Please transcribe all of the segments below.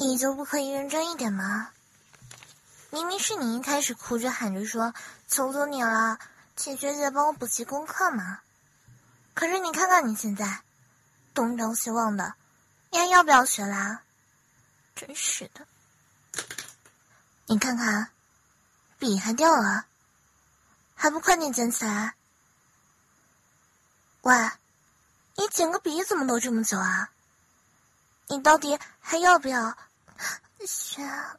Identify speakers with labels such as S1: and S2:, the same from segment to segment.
S1: 你就不可以认真一点吗？明明是你一开始哭着喊着说求求你了，请学姐帮我补习功课嘛。可是你看看你现在，东张西望的，你还要不要学啦？真是的。你看看，笔还掉了，还不快点捡起来？喂，你捡个笔怎么都这么久啊？你到底还要不要？雪，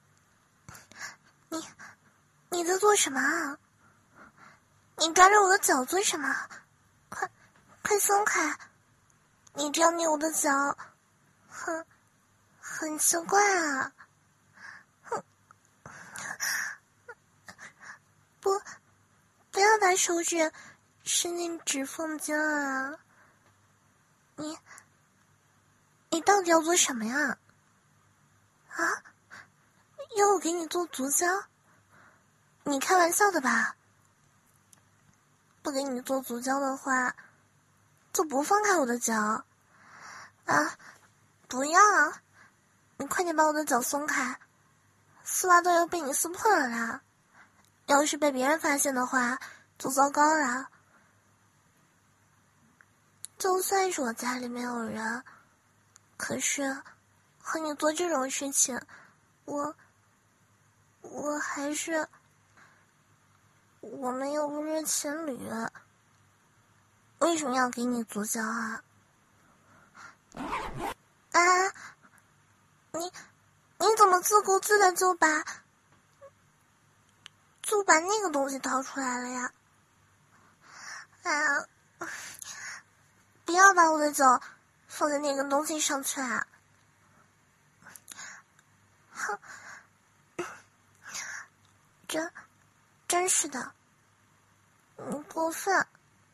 S1: 你在做什么啊？你抓着我的脚做什么？快松开！你这样捏我的脚，很奇怪啊！不要把手指伸进指缝间啊！你到底要做什么呀？啊？要我给你做足胶？你开玩笑的吧？不给你做足胶的话，就不放开我的脚。啊！不要！你快点把我的脚松开，丝袜都要被你撕破了啦！要是被别人发现的话，就糟糕了。就算是我家里没有人，可是和你做这种事情，我还是，我们又不是情侣，为什么要给你足胶啊？啊！你怎么自顾自的就把那个东西掏出来了呀？啊！不要把我的脚放在那个东西上去啊！哼！真是的，你过分！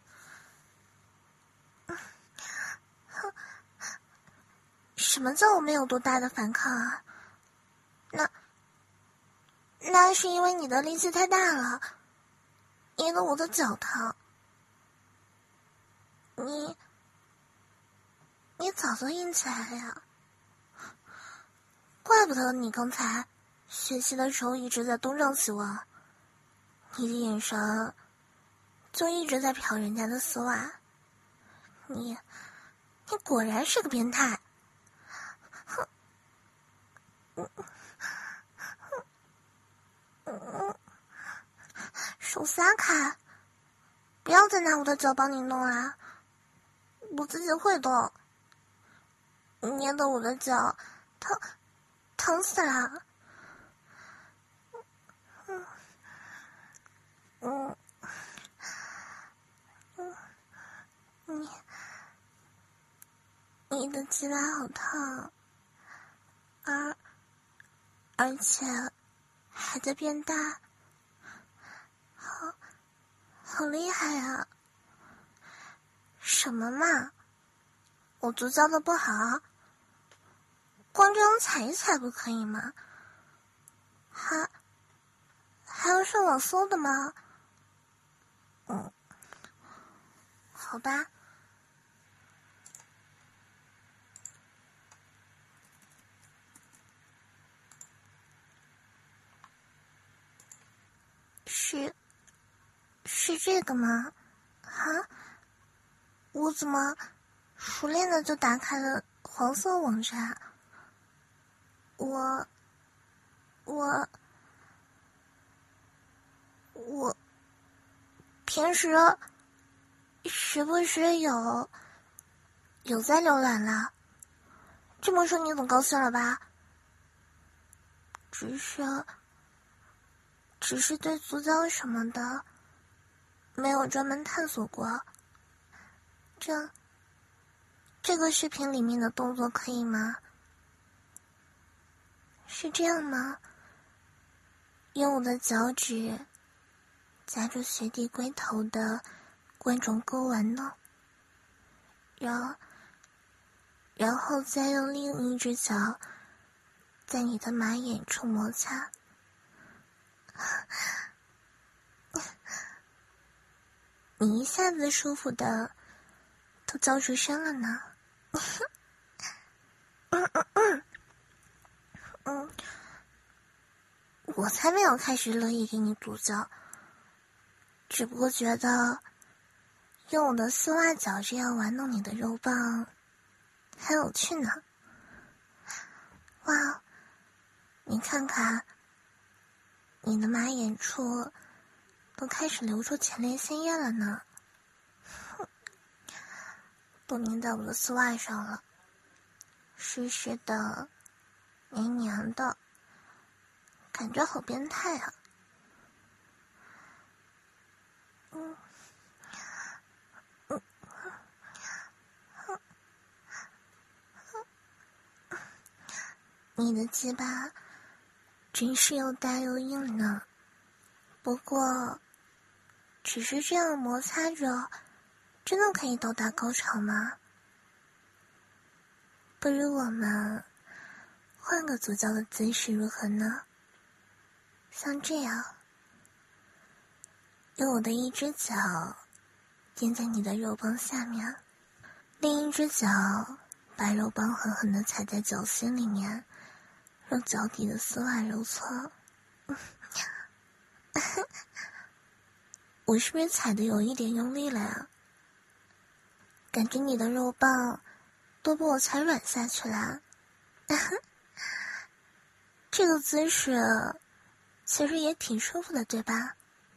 S1: 什么叫我没有多大的反抗啊？那是因为你的力气太大了，捏得我的脚疼。你早就硬起来了呀，怪不得你刚才学习的时候一直在东张西望，你的眼神就一直在瞟人家的丝袜。你果然是个变态！手撒开，不要再拿我的脚帮你弄啊，我自己会动。捏得我的脚疼死了。你的鸡巴好烫，而且还在变大，好厉害啊！什么嘛，我足教的不好，光这样踩一踩不可以吗？还要上网搜的吗？好吧。是这个吗？我怎么熟练的就打开了黄色网站？我平时时不时有在浏览了。这么说你总高兴了吧？只是对足胶什么的没有专门探索过。这个视频里面的动作可以吗？是这样吗？用我的脚趾夹住学弟龟头的冠状沟丸呢，然后再用另一只脚在你的马眼处摩擦。你一下子舒服的都叫出声了呢。 才没有开始乐意给你足交，只不过觉得用我的丝袜脚这样玩弄你的肉棒很有趣呢。哇，你看看，你的马眼处都开始流出前列腺液了呢，都粘在我的丝袜上了，湿湿的，黏黏的，感觉好变态啊。你的鸡巴真是又大又硬呢，不过只是这样摩擦着真的可以到达高潮吗？不如我们换个足交的姿势如何呢？像这样，用我的一只脚垫在你的肉棒下面，另一只脚把肉棒狠狠地踩在脚心里面，让脚底的丝袜揉搓。我是不是踩得有一点用力了呀？感觉你的肉棒都被我踩软下去了。这个姿势其实也挺舒服的，对吧？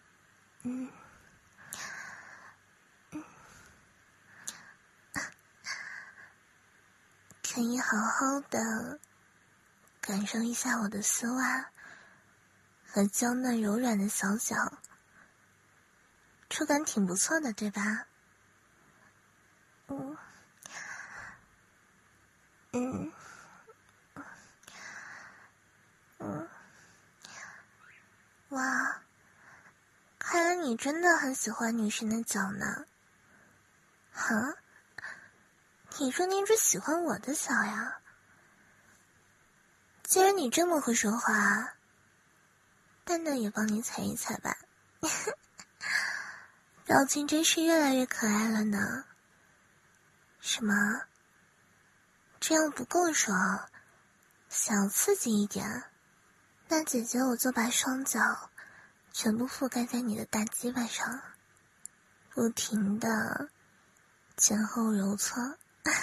S1: 可以好好的感受一下我的丝袜和娇嫩柔软的小脚，触感挺不错的，对吧？哇，看来你真的很喜欢女生的脚呢。哈？你说你只喜欢我的脚呀？既然你这么会说话，蛋蛋也帮你踩一踩吧。表情真是越来越可爱了呢。什么？这样不够爽，想要刺激一点，那姐姐我就把双脚全部覆盖在你的大鸡巴上，不停的前后揉搓。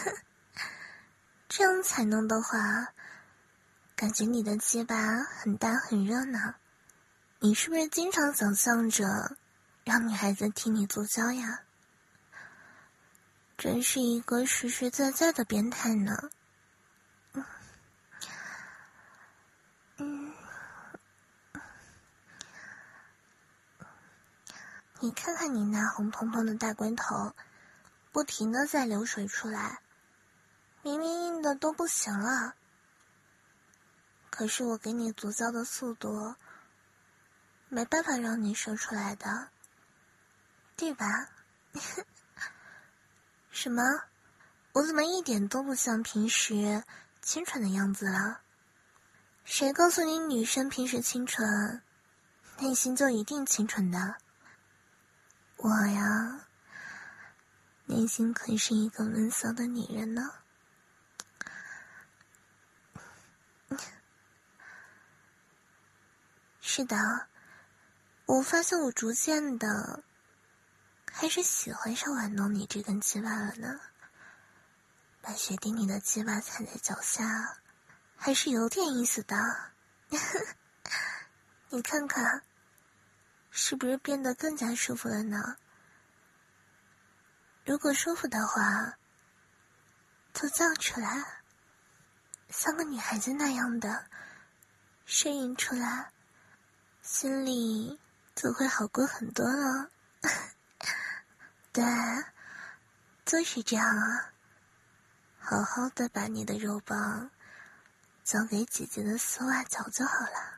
S1: 这样才弄的话，感觉你的鸡巴很大很热闹。你是不是经常想象着让女孩子替你做交呀？真是一个实实在在的变态呢。你看看你那红彤彤的大龟头，不停的在流水出来，明明硬的都不行了。可是我给你足交的速度，没办法让你射出来的，对吧？什么？我怎么一点都不像平时清纯的样子了？谁告诉你女生平时清纯，内心就一定清纯的？我呀，内心可是一个闷骚的女人呢。是的，我发现我逐渐的开始喜欢上玩弄你这根鸡巴了呢。把雪地里的鸡巴踩在脚下，还是有点意思的。你看看，是不是变得更加舒服了呢？如果舒服的话，就叫出来，像个女孩子那样的呻吟出来，心里就会好过很多了。对，就是这样啊。好好的把你的肉棒交给姐姐的丝袜脚就好了。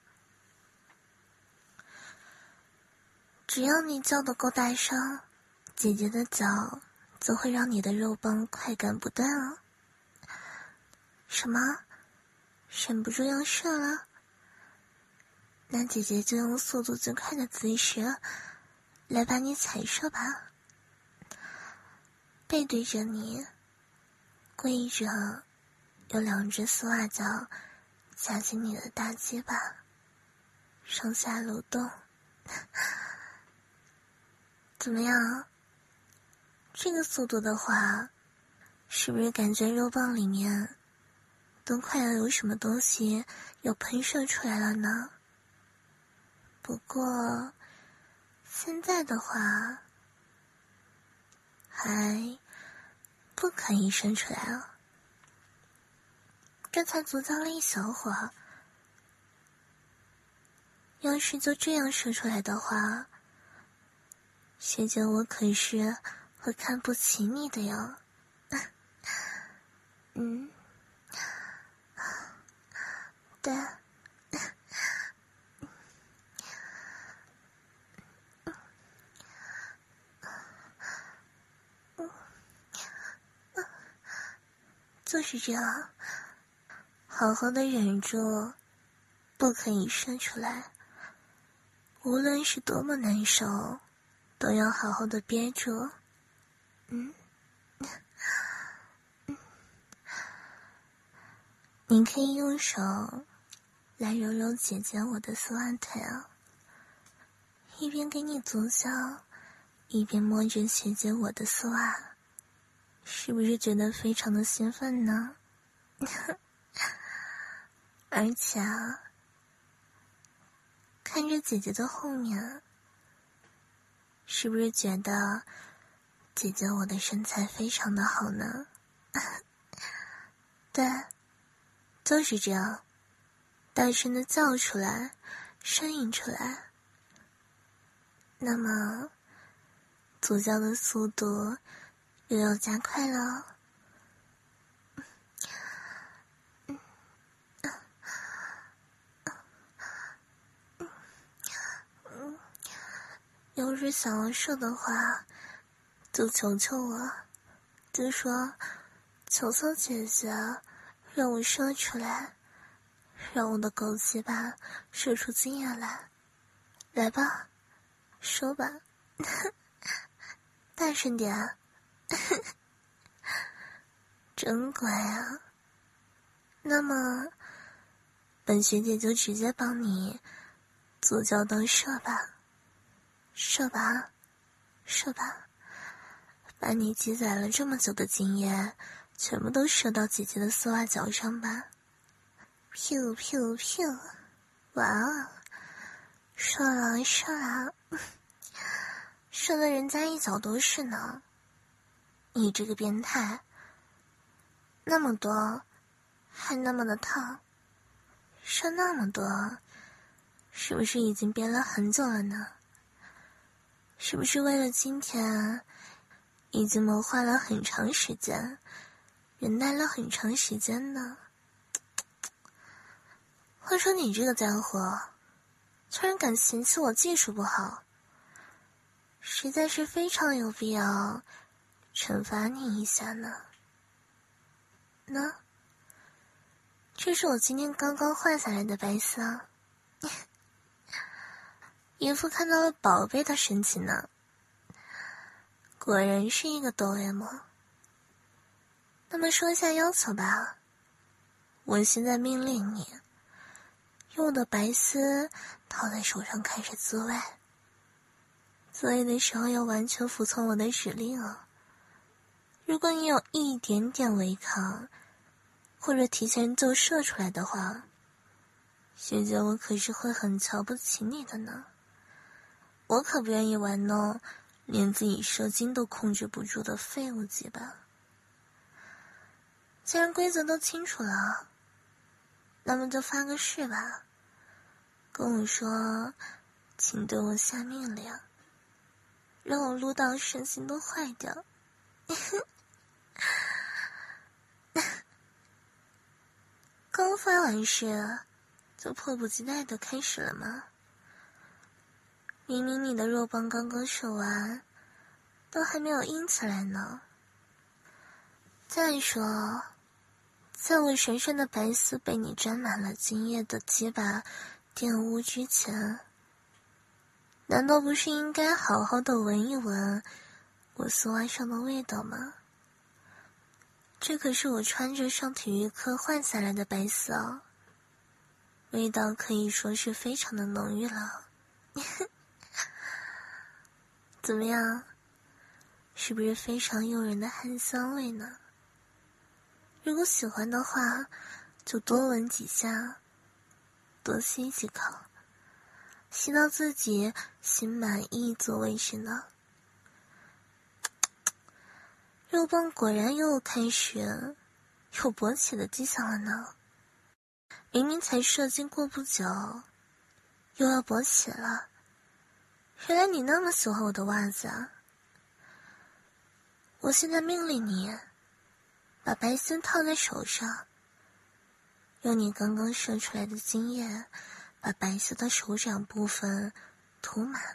S1: 只要你叫得够大声，姐姐的脚就会让你的肉棒快感不断哦。什么？忍不住要射了？那姐姐就用速度最快的姿势来把你踩射吧。背对着你，跪着，有两只丝袜脚夹紧你的大鸡巴， 上下流动。怎么样？这个速度的话，是不是感觉肉棒里面都快要有什么东西要喷射出来了呢？不过现在的话还不可以射出来啊，这才足足了一小会儿。要是就这样射出来的话，学姐我可是会看不起你的哟。对。就是这样，好好的忍住，不可以射出来。无论是多么难受，都要好好的憋住。你可以用手来揉揉姐姐我的丝袜腿啊，一边给你足效，一边摸着学姐我的丝袜，是不是觉得非常的兴奋呢？而且啊，看着姐姐的后面，是不是觉得姐姐我的身材非常的好呢？对，就是这样，大声的叫出来，呻吟出来。那么足教的速度又要加快了。要是想要射的话，就求求我，就说求求姐姐，让我射出来，让我的狗鸡巴射出精液来。来吧，说吧，大声点。真乖啊。那么本学姐就直接帮你足教到射吧，射吧，射吧，把你积攒了这么久的精液全部都射到姐姐的丝袜脚上吧。噗噗噗，哇哦，射了射了，射的人家一脚都是呢。你这个变态，那么多还那么的烫，射那么多，是不是已经憋了很久了呢？是不是为了今天已经谋划了很长时间，忍耐了很长时间呢？话说你这个家伙居然敢嫌弃我技术不好，实在是非常有必要惩罚你一下呢。那这是我今天刚刚换下来的白丝，一副看到了宝贝的神情呢。果然是一个哆 M。那么说一下要求吧，我现在命令你用我的白丝套在手上开始自慰，自慰的时候要完全服从我的指令哦。如果你有一点点违抗，或者提前就射出来的话，学姐我可是会很瞧不起你的呢。我可不愿意玩弄连自己射精都控制不住的废物鸡巴。既然规则都清楚了，那么就发个誓吧，跟我说请对我下命令，让我撸到身心都坏掉。刚发完誓就迫不及待地开始了吗？明明你的肉棒刚刚射完，都还没有硬起来呢。再说，在我神圣的白丝被你沾满了精液的鸡巴玷污之前，难道不是应该好好的闻一闻我丝袜上的味道吗？这可是我穿着上体育课换下来的白丝哦， 味道可以说是非常的浓郁了。怎么样？是不是非常诱人的汗香味呢？如果喜欢的话，就多闻几下，多吸几口，吸到自己心满意足为止呢。肉棒果然又开始有勃起的迹象了呢。明明才射精过不久，又要勃起了。原来你那么喜欢我的袜子啊！我现在命令你，把白丝套在手上，用你刚刚射出来的精液，把白色的手掌部分涂满，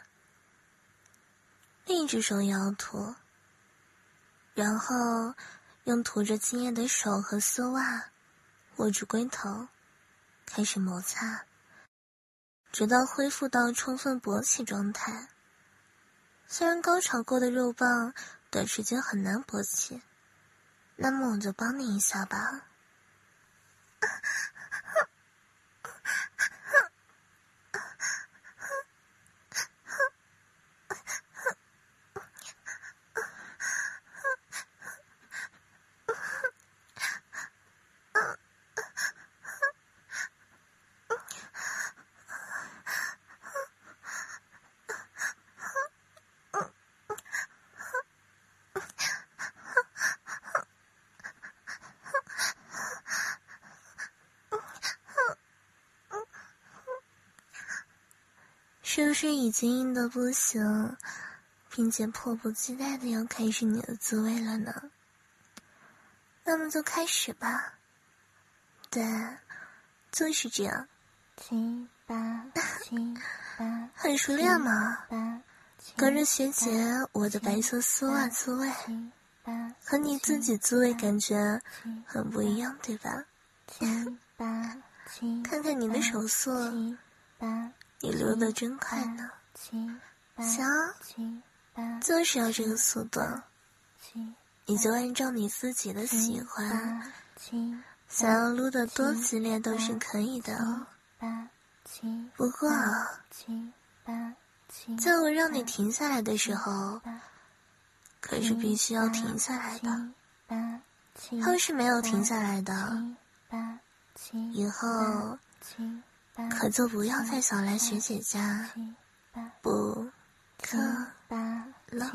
S1: 另一只手也要涂，然后用涂着精液的手和丝袜握住龟头，开始摩擦，直到恢复到充分勃起状态。虽然高潮过的肉棒短时间很难勃起，那么我就帮你一下吧。是不是已经硬得不行，并且迫不及待的要开始你的滋味了呢？那么就开始吧。对，就是这样。
S2: 七八七八，
S1: 很熟练嘛。跟着学姐我的白色丝袜滋味，和你自己滋味感觉很不一样，对吧？看看你的手速，你溜得真快呢。行，就是要这个速度。你就按照你自己的喜欢，想要撸得多激烈都是可以的哦。不过，在我让你停下来的时候，可是必须要停下来的。要是没有停下来的，以后可就不要再想来学姐家补课了。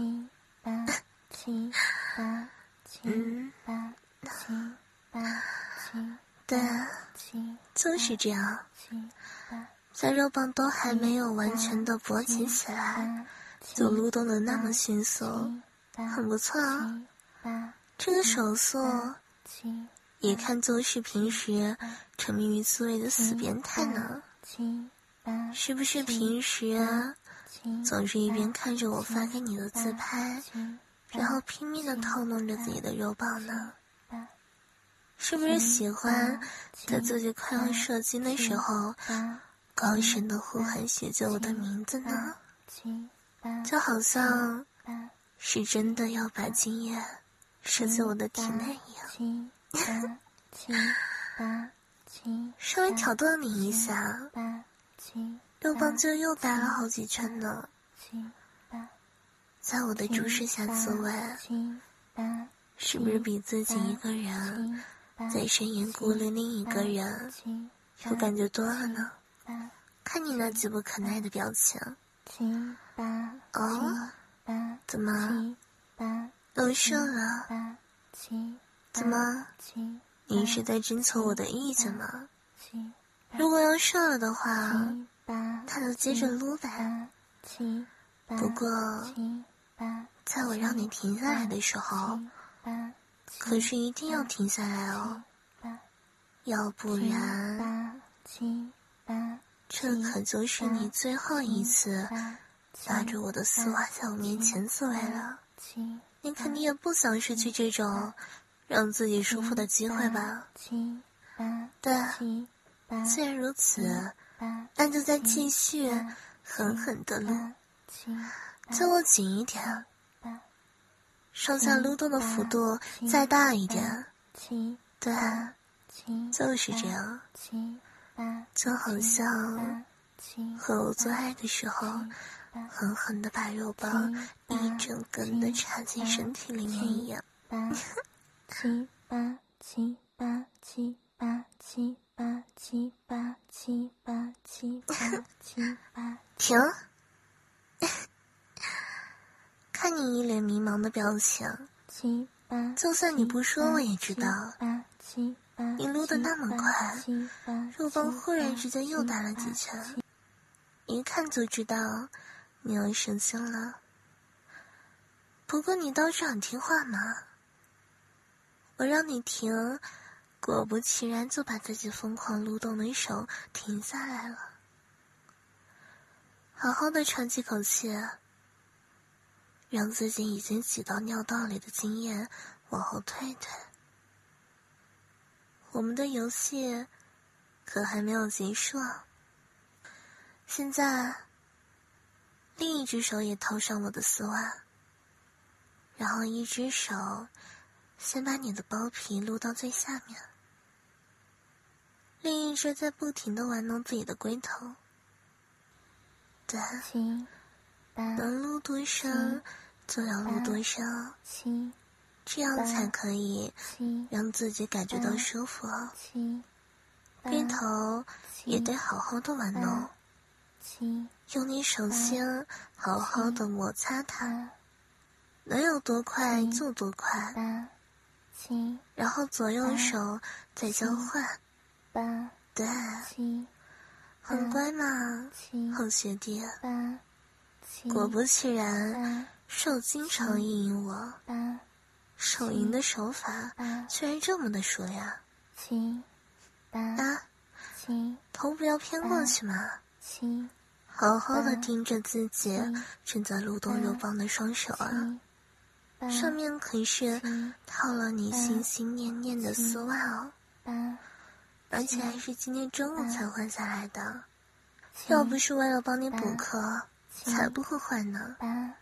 S1: 对，就是这样。在肉棒都还没有完全的勃起起来，就撸动的那么迅速，很不错啊。这个手速，一看就是平时沉迷于滋味的死变态呢。是不是平时总是一边看着我发给你的自拍，然后拼命的套弄着自己的肉棒呢？是不是喜欢在自己快要射精的时候，高声的呼喊学姐我的名字呢？就好像是真的要把精液射进我的体内一样。稍微挑逗你一下，肉棒就又打了好几圈呢。在我的注视下自慰，是不是比自己一个人在深夜孤立另一个人有感觉多了呢？看你那急不可耐的表情。哦，怎么都射了？怎么你是在征求我的意见吗？如果要射了的话，那就接着撸呗。不过在我让你停下来的时候，可是一定要停下来哦，要不然这可就是你最后一次拿着我的丝袜在我面前自慰了。你肯定也不想失去这种让自己舒服的机会吧？对，既然如此，那就再继续狠狠的撸，再握紧一点，上下撸动的幅度再大一点。对，就是这样。 就好像和我做爱的时候，狠狠地把肉棒一整根的插进身体里面一样。
S2: 七八七八七八七八七八七八七八七八。
S1: 停！看你一脸迷茫的表情，就算你不说我也知道，你撸得那么快，肉棒忽然之间又打了几拳，一看就知道你要生气了。不过你倒是很听话嘛，我让你停，果不其然就把自己疯狂撸动的手停下来了。好好的喘几口气，让自己已经挤到尿道里的经验往后退退。我们的游戏可还没有结束，现在另一只手也套上我的丝袜，然后一只手先把你的包皮撸到最下面，另一只在不停地玩弄自己的龟头。对，能撸多深就要撸多深，这样才可以让自己感觉到舒服。龟头也得好好的玩弄，用你手心好好的摩擦它，能有多快就多快，然后左右手再交换。对，很乖嘛，好学弟。果不其然，手经常意淫我，手淫的手法居然这么的熟练。啊，头不要偏过去嘛，好好的盯着自己正在撸动肉棒的双手啊，上面可是套了你心心念念的丝袜哦，而且还是今天中午才换下来的，要不是为了帮你补课，才不会换呢。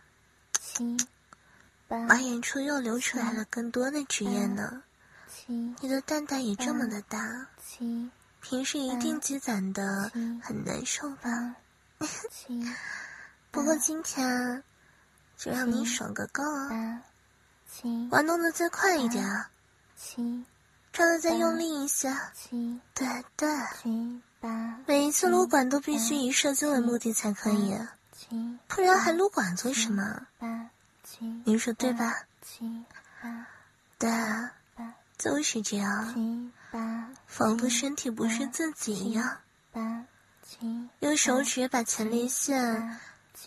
S1: 马眼处又流出来了更多的汁液呢，你的蛋蛋也这么的大，平时一定积攒的很难受吧？不过今天就让你爽个够啊！玩弄的再快一点啊，抓的再用力一些，对对，每一次撸管都必须以射精为目的才可以，不然还撸管做什么？你说对吧？对啊，就是这样，仿佛身体不是自己一样。用手指把前列腺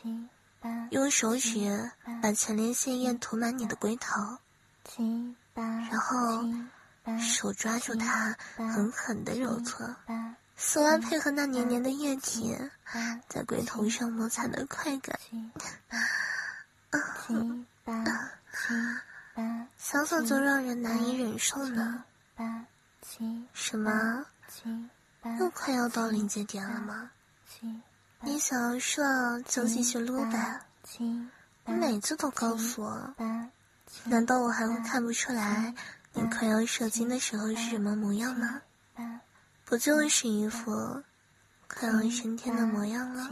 S1: 液涂满你的龟头，然后手抓住它，狠狠地揉搓，丝袜配合那黏黏的液体，在龟头上摩擦的快感。想想就让人难以忍受呢。什么？又快要到临界点了吗？你想要射就继续撸呗，你每次都告诉我，难道我还会看不出来你快要射精的时候是什么模样吗？不就是一副快要升天的模样了？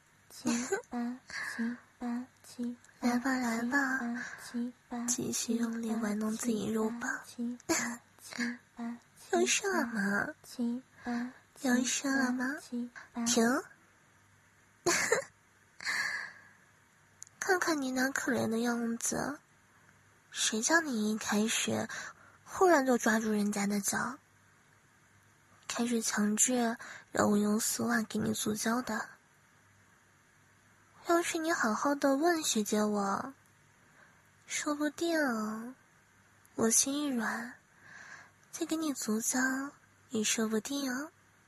S1: 来吧来吧，继续用力玩弄自己肉棒。要射了吗？要射了吗？停！看看你那可怜的样子，谁叫你一开始忽然就抓住人家的脚，开始强制让我用丝袜给你塑胶的？要是你好好的问学姐我，说不定我心一软，再给你足胶也说不定哦。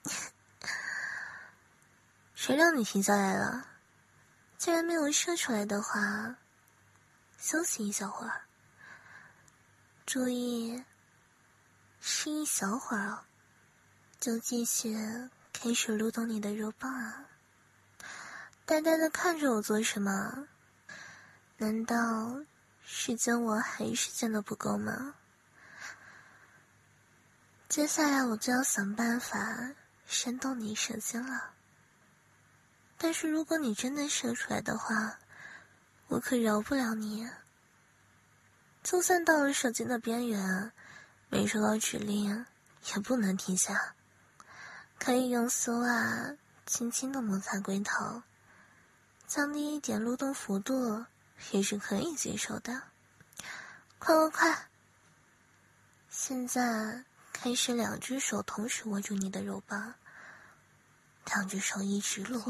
S1: 谁让你停下来了？既然没有射出来的话，休息一小会儿。注意，是一小会儿哦，就继续开始撸动你的肉棒啊！呆呆的看着我做什么？难道是见我还是见得不够吗？接下来我就要想办法煽动你射精了。但是如果你真的射出来的话，我可饶不了你。就算到了射精的边缘，没收到指令，也不能停下。可以用丝袜轻轻地摩擦龟头，降低一点蠕动幅度，也是可以接受的。快！现在开始2只手同时握住你的肉棒，2只手一直撸。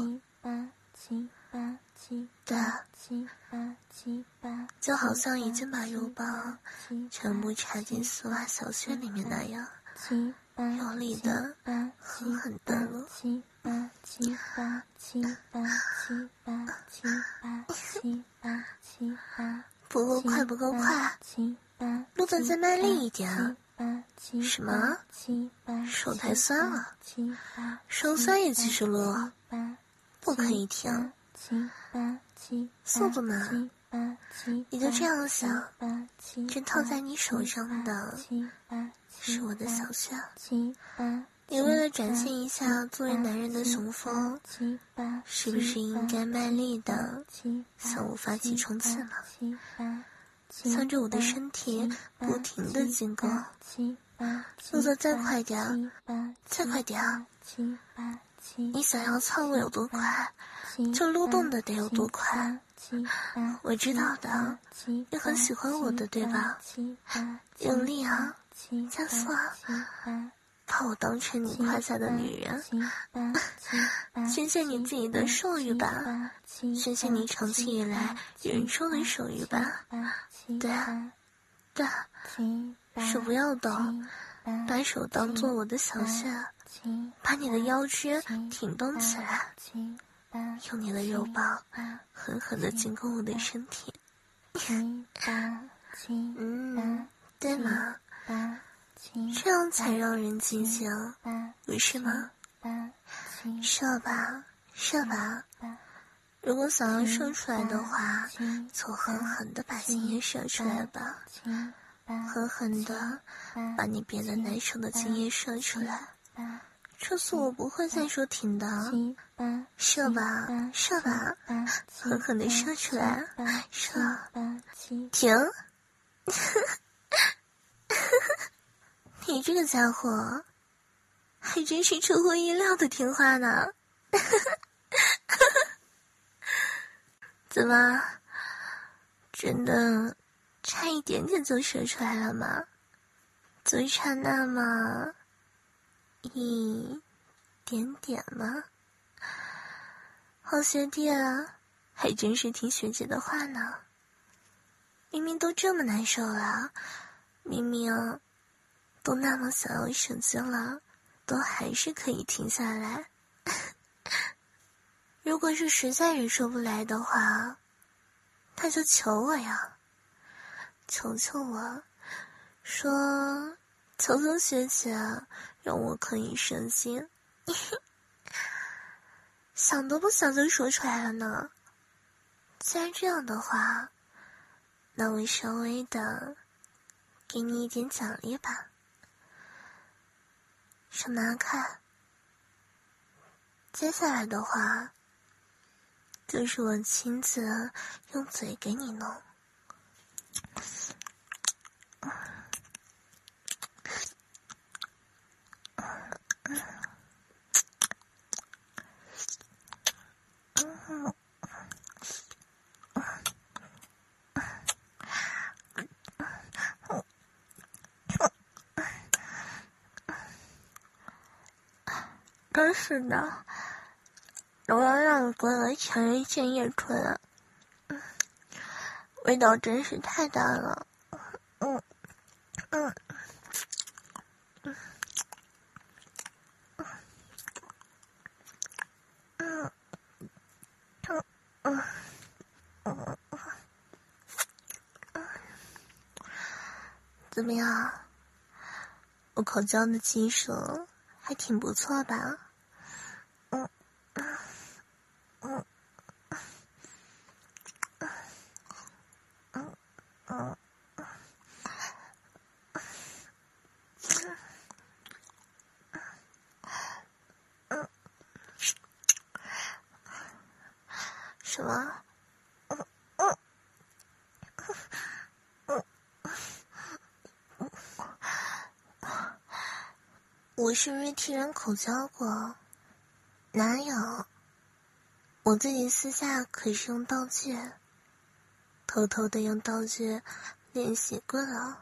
S1: 对，就好像已经把肉棒全部插进丝袜小穴里面那样，用力的狠狠的撸。不够快，撸得再卖力一点。什么？手太酸了，手酸也继续撸，不可以停。速度呢？你就这样想，这套在你手上的是我的小穴，你为了展现一下作为男人的雄风，是不是应该卖力的向我发起冲刺了？向着我的身体不停的进攻，动作再快点，再快点！你想要操我有多快，就撸动的得有多快。我知道的，你很喜欢我的，对吧？用力啊，加速啊，把我当成你胯下的女人，宣泄你自己的兽欲吧，宣泄你长期以来忍受的兽欲吧。对，手不要动，把手当做我的小穴，把你的腰肢挺动起来，用你的肉棒狠狠地进攻我的身体。对吗？这样才让人尽兴，不是吗？射吧。如果想要射出来的话，就狠狠地把精液射出来吧，狠狠地把你憋得难受的精液射出来。这次我不会再说停的，射吧，狠狠地射出来，射，停。你这个家伙还真是出乎意料的听话呢。怎么，真的差一点点就射出来了吗？就差那么一点点吗？好学弟啊，还真是听学姐的话呢。明明都这么难受了，明明都那么想要射精了，都还是可以停下来。如果是实在忍受不来的话，那就求我呀，求求我，说求求学姐，让我可以射精。想都不想就说出来了呢。既然这样的话，那我稍微的给你一点奖励吧。手拿开。接下来的话，就是我亲自用嘴给你弄。真是的，我要让你滚了强人线叶醇，味道真是太大了。怎么样？我口交的技术还挺不错吧？ 什么？我是不是替人口交过？哪有？我自己私下可是用道具，偷偷的用道具练习过了。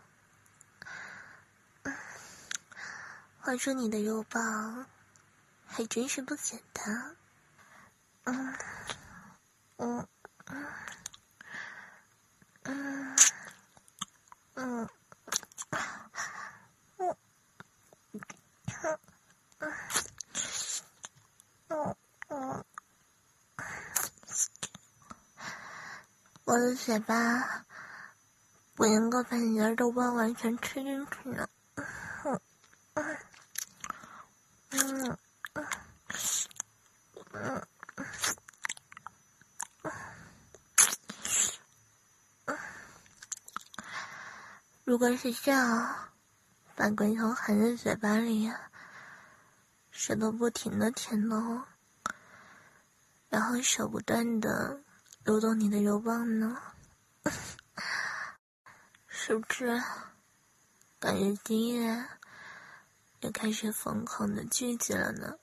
S1: 话说你的肉棒还真是不简单。我的嘴巴不能够把你的肉棒完全吃进去呢。如果是这样，把龟头含在嘴巴里，舌头不停的舔弄，然后手不断的揉动你的肉棒呢，是不是感觉今夜也开始疯狂的聚集了呢？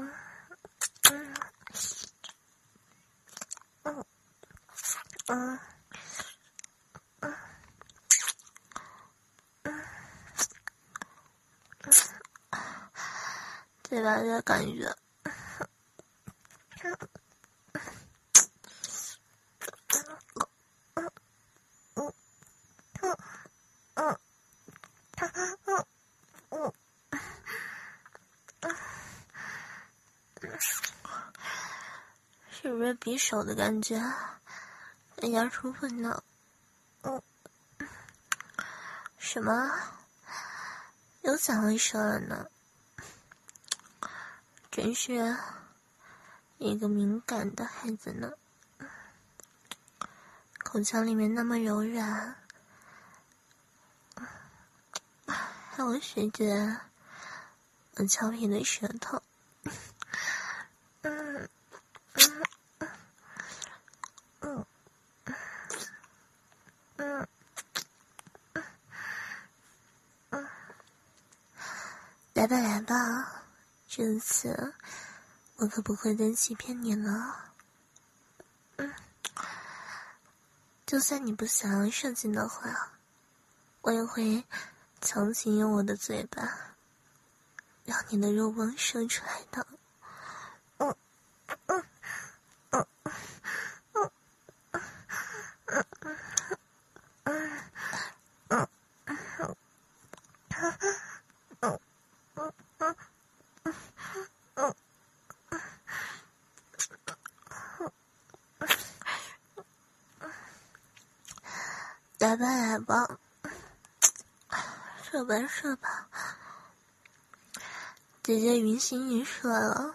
S1: 嘴巴的感觉。是不是比手的感觉更加舒服呢？什么？又想回手了呢？真是一个敏感的孩子呢。口腔里面那么柔软，还有学姐我俏皮的舌头。来吧来吧，这次我可不会再欺骗你了。就算你不想要射精的话，我也会强行用我的嘴巴让你的肉棒射出来的。来吧来吧，射吧射吧，姐姐云心已射了。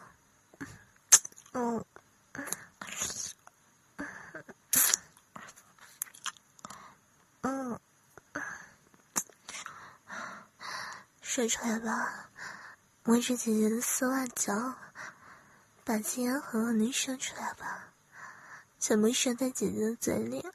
S1: 射出来吧，摸着姐姐的丝袜脚，把精液狠狠地射出来吧，全部射在姐姐的嘴里。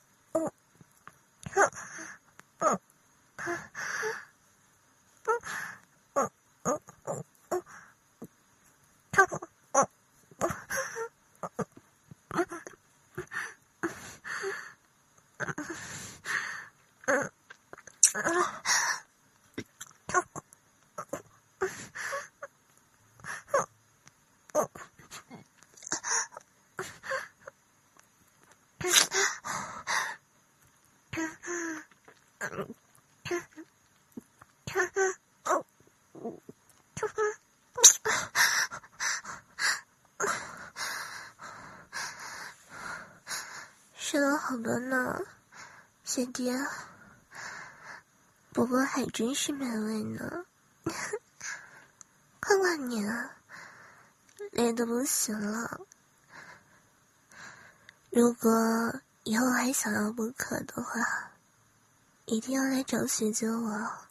S1: 射了好多呢，姐姐。不过还真是美味呢。看看你，累得不行了。如果以后还想要不可的话，一定要来找学姐我。